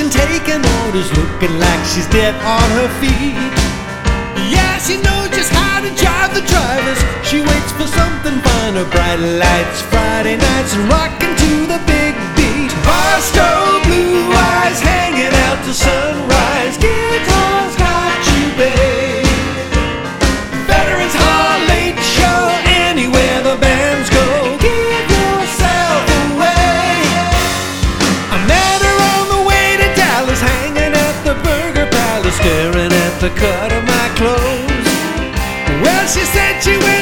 station taking orders, looking like she's dead on her feet. Yeah, she knows just how to drive the drivers. She waits for something finer, bright lights, Friday nights, and rocking to the big beat. Barstow, blue eyes, hanging out to sunrise. Guitars got you, babe. Veterans Hall, late show, anywhere the bands go. Give yourself away. I met her on the way to Dallas, hanging at the Burger Palace, staring at the cut of my clothes. Well, she said she went